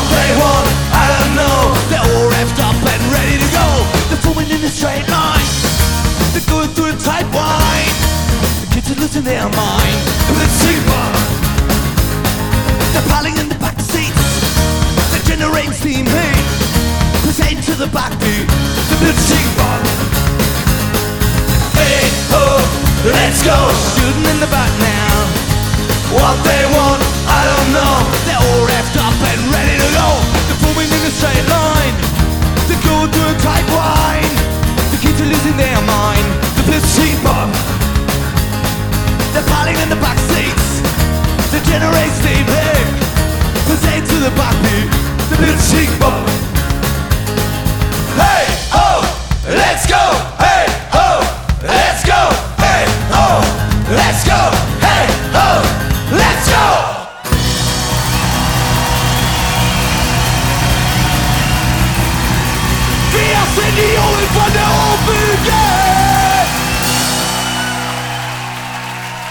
what they want, I don't know. They're all revved up and ready to go. They're forming in a straight line, they're going through a tight wine. The kids are losing their mind. The super, they're piling in the back seats, they're generating steam heat, pushing to the backbeat. The super, hey ho, let's go. Shooting in the back now. What they want, I don't know. They're all revved up and ready to go. They're forming in a straight line, they're going through a tight wine. The kids are losing their mind. The placebo, they're piling in the back seats, they generate steam heat, pushing to the backbeat. The placebo, hey ho, let's go. Hey ho, let's go. Hey ho, let's go. Hey ho, let's go. Wir sind die Jungen von der Ohren.